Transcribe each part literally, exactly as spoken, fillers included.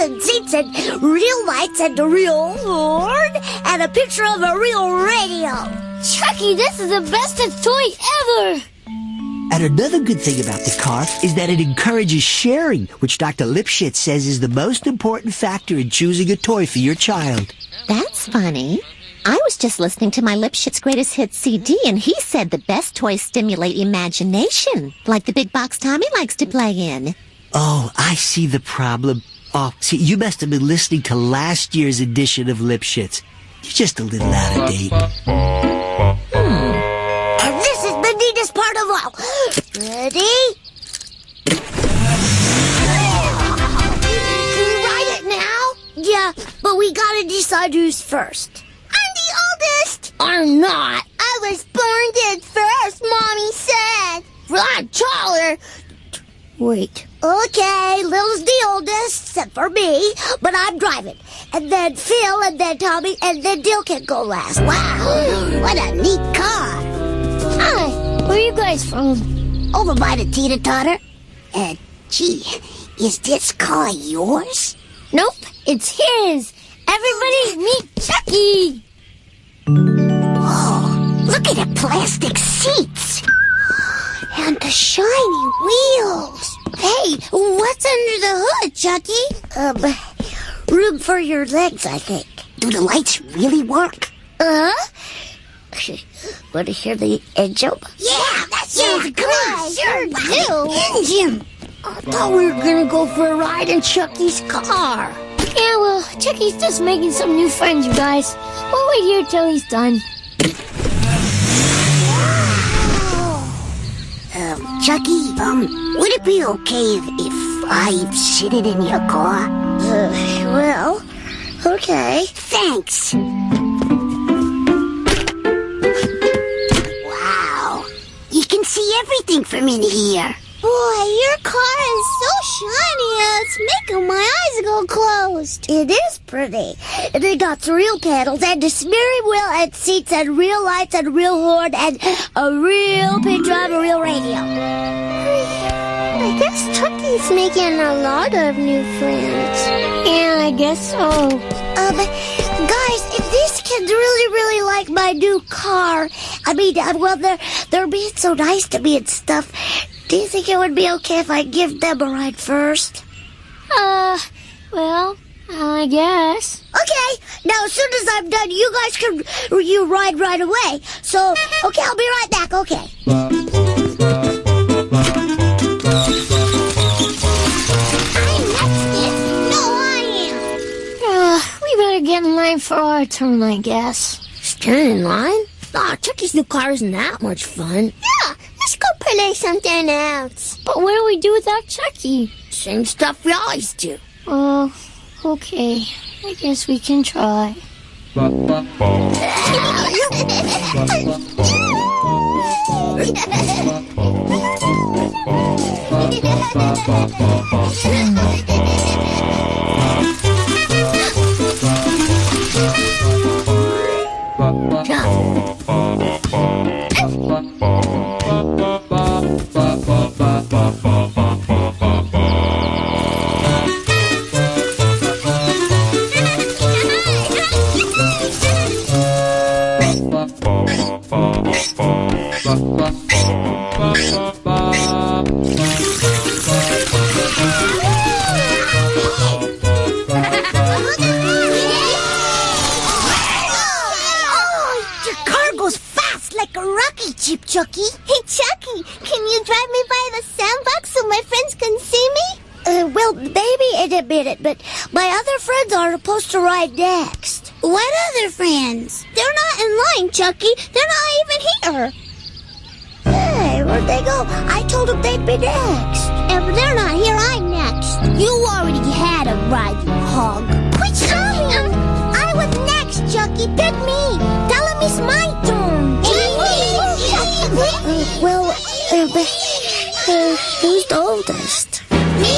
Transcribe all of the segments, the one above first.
and seats and real lights and a real horn and a picture of a real radio. Chucky, this is the bestest toy ever! And another good thing about the car is that it encourages sharing, which Doctor Lipschitz says is the most important factor in choosing a toy for your child. That's funny. I was just listening to my Lipschitz Greatest Hits C D, and he said the best toys stimulate imagination, like the big box Tommy likes to play in. Oh, I see the problem. Oh, see, you must have been listening to last year's edition of Lipschitz. You're just a little out of date. Hmm. And this is the neatest part of all. Ready? Can you ride it now? Yeah, but we gotta decide who's first. I'm the oldest! I'm not. I was born dead first, Mommy said. Well, I'm taller. Wait. Okay, Lil's the oldest, except for me, but I'm driving. And then Phil, and then Tommy, and then Dill can go last. Wow, what a neat car. Hi, where are you guys from? Over by the teeter-totter. Uh, gee, is this car yours? Nope, it's his. Everybody meet Chucky. Whoa, look at the plastic seats. And the shiny wheels. Hey, what's under the hood, Chucky? Um, room for your legs, I think. Do the lights really work? Uh-huh. Want to hear the engine? Yeah, that sounds yeah, great. Sure do. Engine. I thought we were going to go for a ride in Chucky's car. Yeah, well, Chucky's just making some new friends, you guys. We'll wait here till he's done. Um, Chucky, um, would it be okay if, if I sit it in your car? Uh, well, okay. Thanks. Wow, you can see everything from in here. Boy, your car is so shiny, it's making my eyes go closed. It is pretty. And it got real pedals and a steering wheel and seats and real lights and real horn and a real picture of a real radio. I guess Chucky's making a lot of new friends. Yeah, I guess so. Um, guys, if these kids really, really like my new car, I mean, uh, well, they're, they're being so nice to me and stuff, do you think it would be okay if I give them a ride first? Uh, well, I guess. Okay, now as soon as I'm done, you guys can you ride right away. So, okay, I'll be right back, okay. I'm next. No, I am. Uh, we better get in line for our turn, I guess. Stand in line? Aw, Chucky's new car isn't that much fun. Yeah, let's go play something else. But what do we do without Chucky? Same stuff we always do. Oh, okay. I guess we can try. Chucky? Hey, Chucky, can you drive me by the sandbox so my friends can see me? Uh, well, maybe in a minute, but my other friends are supposed to ride next. What other friends? They're not in line, Chucky. They're not even here. Hey, where'd they go? I told them they'd be next. If they're not here, I'm next. You already had a ride, you hog. Quit telling me. I was next, Chucky. Pick me. Tell him it's my turn. Uh, well, uh, but, uh, who's the oldest? Me!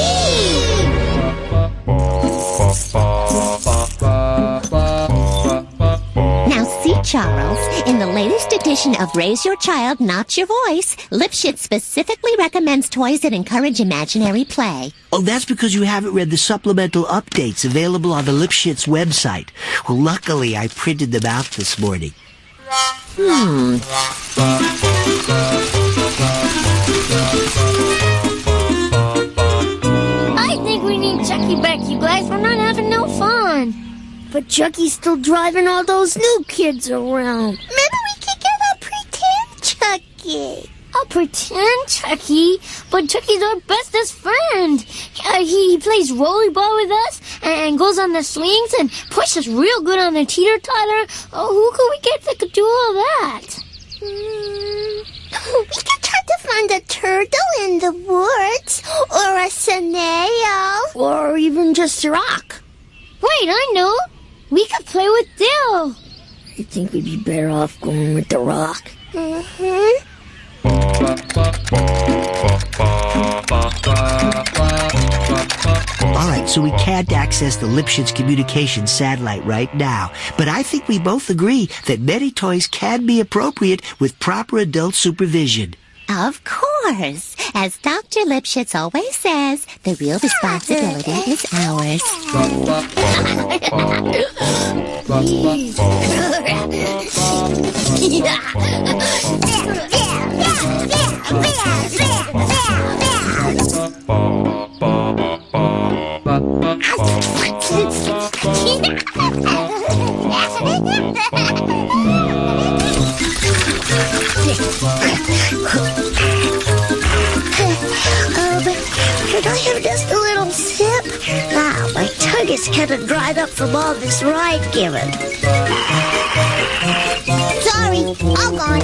Now see, Charles, in the latest edition of Raise Your Child, Not Your Voice, Lipschitz specifically recommends toys that encourage imaginary play. Oh, that's because you haven't read the supplemental updates available on the Lipschitz website. Well, luckily, I printed them out this morning. Hmm. I think we need Chucky back, you guys. We're not having no fun. But Chucky's still driving all those new kids around. Maybe we could get a pretend Chucky. I'll pretend Chucky, but Chucky's our bestest friend. Uh, he, he plays volleyball with us and goes on the swings and pushes real good on the teeter-totter. Oh, who could we get that could do all that? Mm, we could try to find a turtle in the woods, or a snail, or even just a rock. Wait, I know. We could play with Dill. I think we'd be better off going with the rock. Mm-hmm. All right, so we can't access the Lipschitz communications satellite right now, but I think we both agree that many toys can be appropriate with proper adult supervision. Of course. As Doctor Lipschitz always says, the real responsibility is ours. Um, could I have just a little sip? Ah, my tongue is kind of dried up from all this ride giving. Sorry, all gone.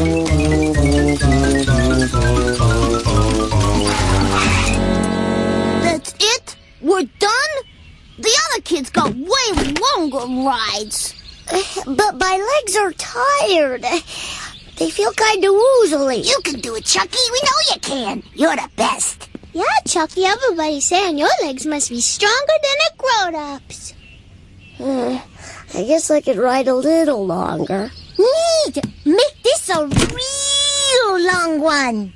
That's it? We're done? The other kids got way longer rides. But my legs are tired. They feel kind of woozly. You can do it, Chucky. We know you can. You're the best. Yeah, Chucky. Everybody's saying your legs must be stronger than a grown-up's. Uh, I guess I could ride a little longer. Neat! Make this a real long one.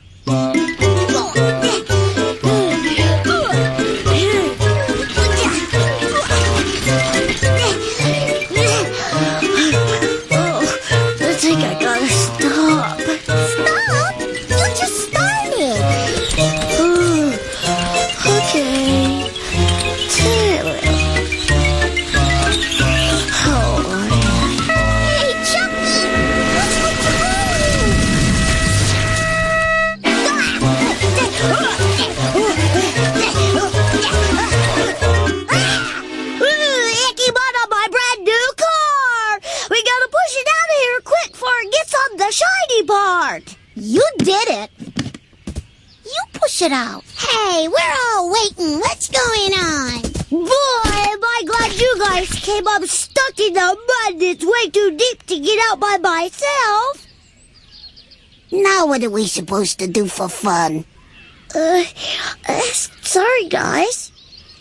You did it. You push it out. Hey, we're all waiting. What's going on? Boy, am I glad you guys came. I'm stuck in the mud. It's way too deep to get out by myself. Now what are we supposed to do for fun? Uh, uh sorry, guys.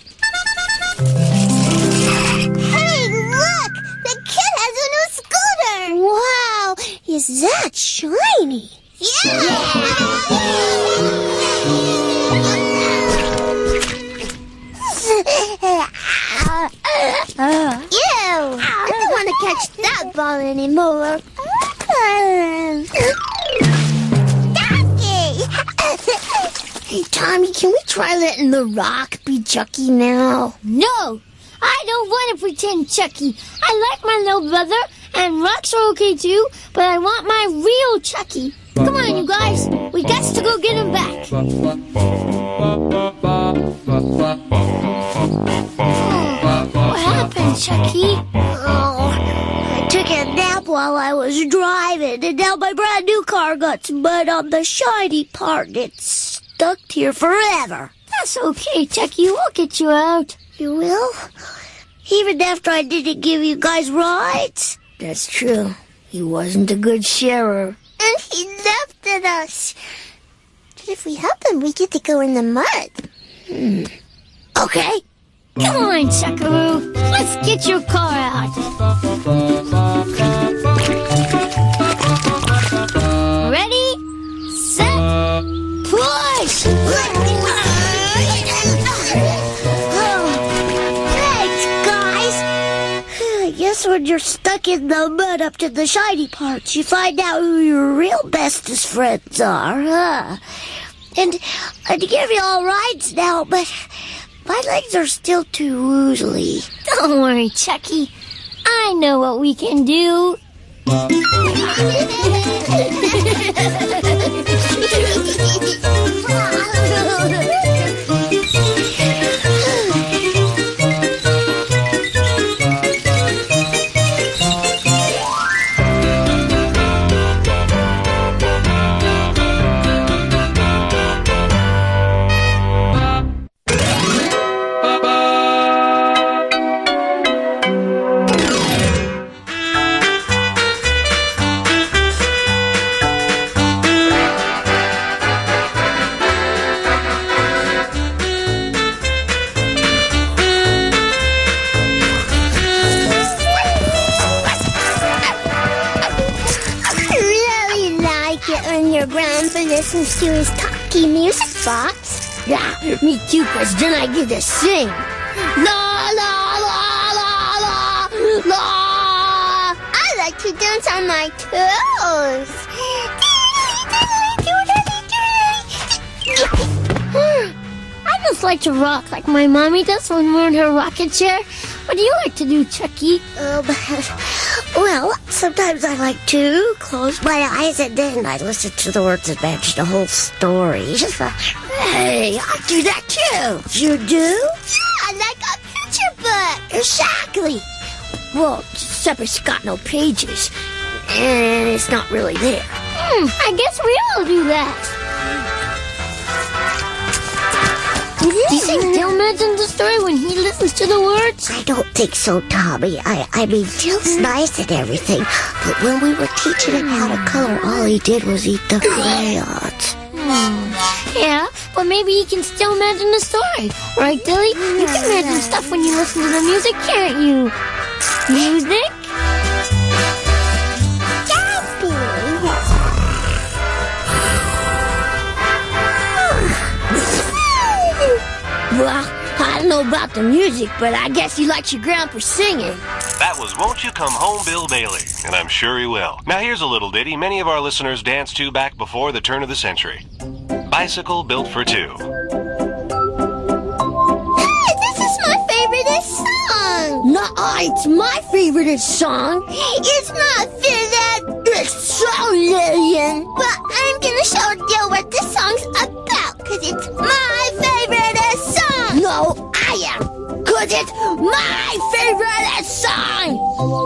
Hey, look! The kid has a new scooter! Wow! Is that shiny? Yeah! Ew! I don't want to catch that ball anymore. Hey, Tommy, can we try letting the rock be Chucky now? No! I don't want to pretend Chucky. I like my little brother, and rocks are okay too, but I want my real Chucky. Come on, you guys. We got to go get him back. Oh, what happened, Chucky? Oh, I took a nap while I was driving, and now my brand new car got mud on the shiny part. It's stuck here forever. That's okay, Chucky. We'll get you out. You will? Even after I didn't give you guys rides? That's true. He wasn't a good sharer. And he left at us. But if we help him, we get to go in the mud. Hmm. Okay. Come on, Chuckaroo. Let's get your car out. stuck in the mud up to the shiny parts, you find out who your real bestest friends are, huh? And I'd give you all rides now, but my legs are still too woozly. Don't worry, Chucky. I know what we can do. Listens to his talkie music box. Yeah, me too, cause then I get to sing. La la la la la la. I like to dance on my toes. I just like to rock like my mommy does when we're in her rocket chair. What do you like to do, Chucky? Um, well, sometimes I like to close my eyes and then I listen to the words and imagine the whole story. Hey, I do that too. You do? Yeah, like a picture book. Exactly. Well, except it's got no pages. And it's not really there. Hmm, I guess we all do that. Do you think Dil imagines the story when he listens to the words? I don't think so, Tommy. I, I mean, Dil's nice and everything, but when we were teaching him how to color, all he did was eat the crayons. Hmm. Yeah, but maybe he can still imagine the story. Right, Dilly? You can imagine stuff when you listen to the music, can't you? Music? Well, I don't know about the music, but I guess he likes your grandpa singing. That was Won't You Come Home, Bill Bailey, and I'm sure he will. Now here's a little ditty many of our listeners danced to back before the turn of the century. Bicycle Built for Two. Hey, this is my favorite song! Nuh-uh, it's my favorite song. It's not favorite. It's so Lillian. But I'm gonna show you what this song's about, cause it's my favorite song! No, I am, cause it's my favorite song!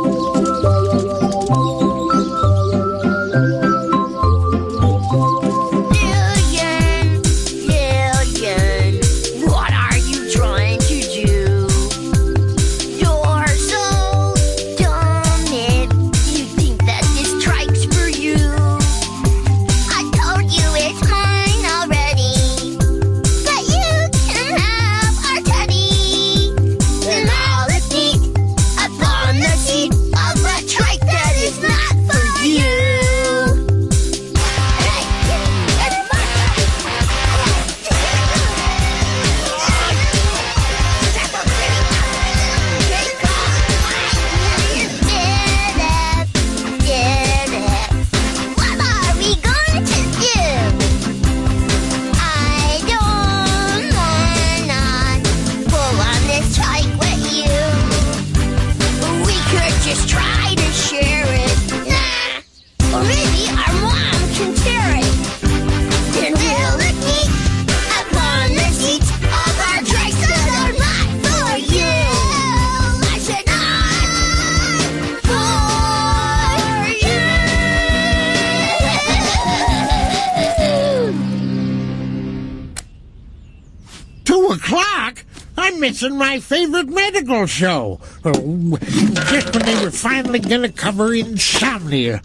Lillian, Lillian, what are you trying to do? You're so dumb if you think that this trike's for you. I told you it's mine already, but you can have our teddy. Then all it's neat upon the seat of a trike that is not for you. Hey, it's my What are we going to do? I don't wanna go on this trike with you. We could just try to share it. Nah, or maybe our mom can tear it. Then we'll look neat upon the seats of our trikes that are not for you. I said not for you. Two o'clock? I'm missing my favorite medical show. Oh, just when they were finally going to cover insomnia.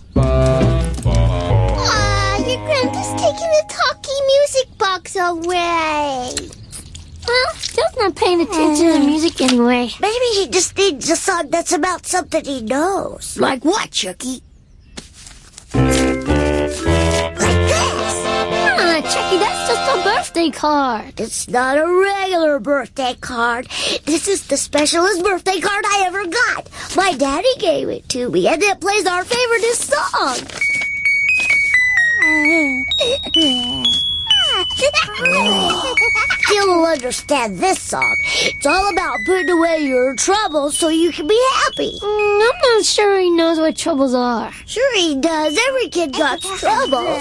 Aw, your grandpa's taking the talkie music box away. Well, Dill's not paying attention to the music anyway. Maybe he just needs a song that's about something he knows. Like what, Chucky? Like this. Ah, Chucky, that's just a birthday card. It's not a regular birthday card. This is the specialest birthday card I ever got. My daddy gave it to me, and it plays our favorite song. You'll understand this song. It's all about putting away your troubles so you can be happy. Mm, I'm not sure he knows what troubles are. Sure he does. Every kid got troubles.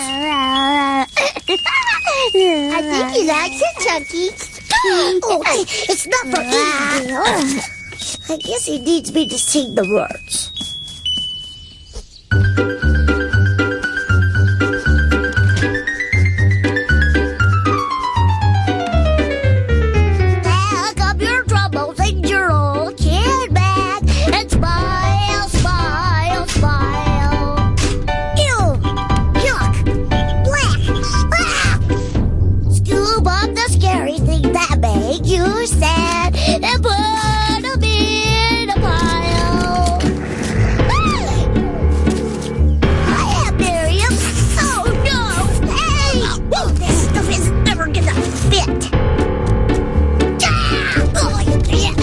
I think he likes it, Chucky. Oh, it's not for eating. Oh, I guess he needs me to sing the words. Pack up your troubles in your old kid bag and smile, smile, smile. Ew, yuck, black. Ah! Scoop up the scary things that make you sad and put them in a pile. Ah! I am Miriam. Oh no! Hey! Whoa, this stuff is never gonna fit. Ah! Oh, you can't.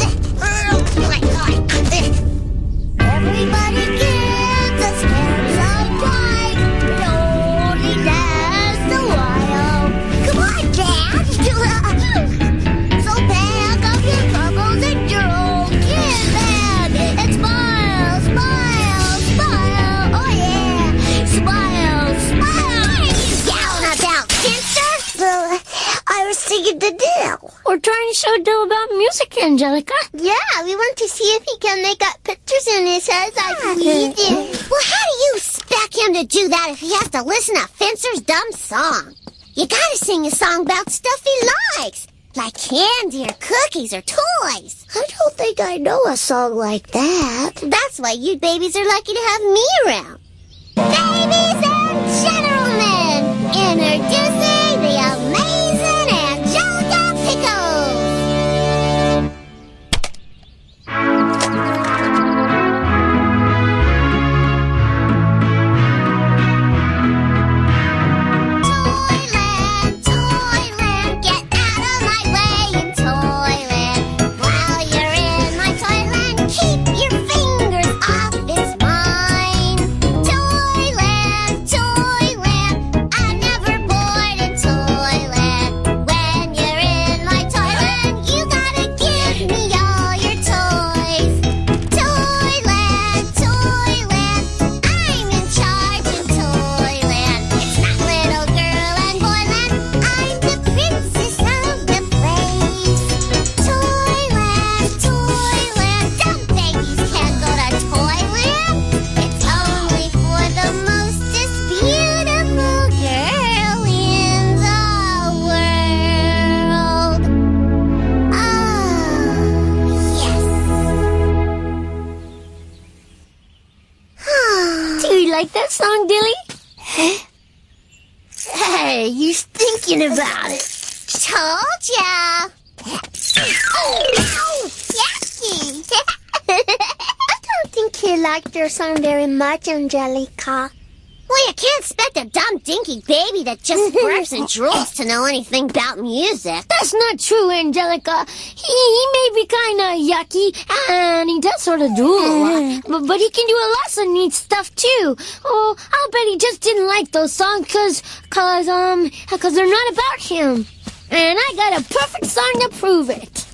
Everybody gets a scare sometime. It only lasts a while. Come on, Dad. So pack up your troubles in your old kid bag and smile, smile, smile. Oh yeah, smile, smile. Down about, Finster. Well, I was singing to Dill. We're trying to show Dill about music, Angelica. Yeah, we want to see if he can make up pictures in his head like we did. Well, how do you expect him to do that if he has to listen to Finster's dumb song? You gotta sing a song about stuff he likes, like candy or cookies or toys. I don't think I know a song like that. That's why you babies are lucky to have me around. Ladies and gentlemen, introducing the amazing Angelica Pickles. Toyland, Toyland, get out of my way in Toyland. While you're in my Toyland, keep your fingers off its mine. Toyland, Toyland, I'm never bored in Toyland. When you're in my Toyland, you gotta give me all your toys. Toyland, Toyland, I'm in charge in Toyland. It's not little girl and boyland, I'm the princess of the place. Toyland, Toyland, dumb babies can't go to Toyland. It's only for the mostest beautiful girl in the world. Oh, Do you like that song, Dilly? yes. Hey, you thinking about it? Told ya. Oh, yucky. I don't think he liked your song very much, Angelica. Well, you can't expect a dumb dinky baby that just burps and drools to know anything about music. That's not true, Angelica. He, he may be kind of yucky, and he does sort of drool a lot, but, but he can do a lot of neat stuff, too. Oh, I'll bet he just didn't like those songs because, cause, um, cause they're not about him. And I got a perfect song to prove it.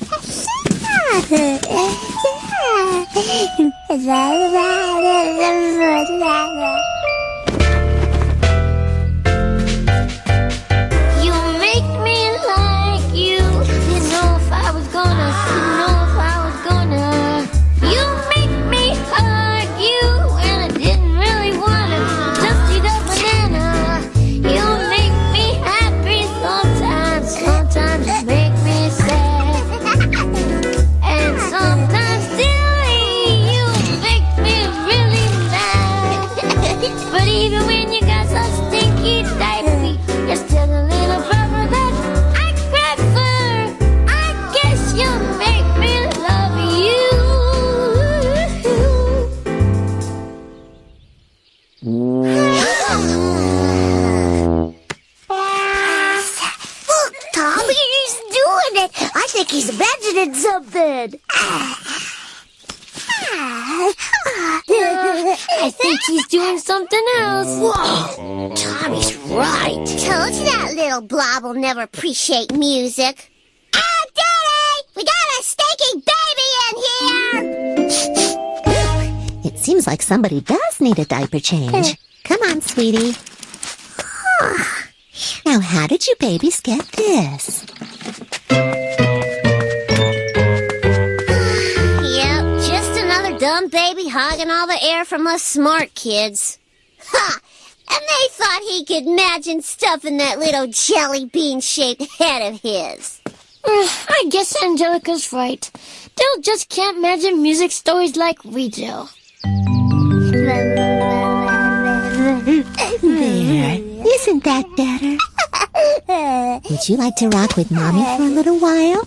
You make me like you. You know if I was gonna, you know if I was gonna. You make me hug you when I didn't really wanna. Just eat a banana. You make me happy sometimes. Sometimes you make me sad. And sometimes silly, you make me really mad. But even when you got such stinky diaper, you're still a little brother that I cry for. I guess you make me love you. he's doing something else. Whoa, Tommy's right. Told you that little blob will never appreciate music. Ah, Daddy! We got a stinky baby in here! It seems like somebody does need a diaper change. Come on, sweetie. Now, how did you babies get this? Yep, just another dumb baby hogging all the air from us smart kids. Ha! And they thought he could imagine stuff in that little jelly bean-shaped head of his. I guess Angelica's right. They'll just can't imagine music stories like we do. There. Isn't that better? Would you like to rock with Mommy for a little while?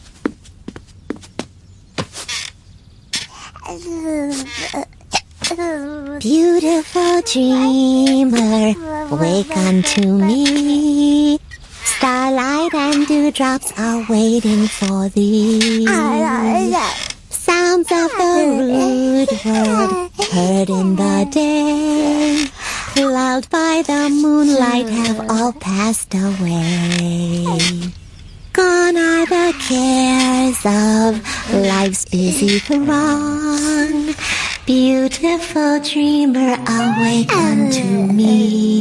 Beautiful dreamer, wake unto me. Starlight and dewdrops are waiting for thee. Sounds of the rude world heard in the day, lulled by the moonlight, have all passed away. Gone are the cares of life's busy throng. Beautiful dreamer, awake unto me.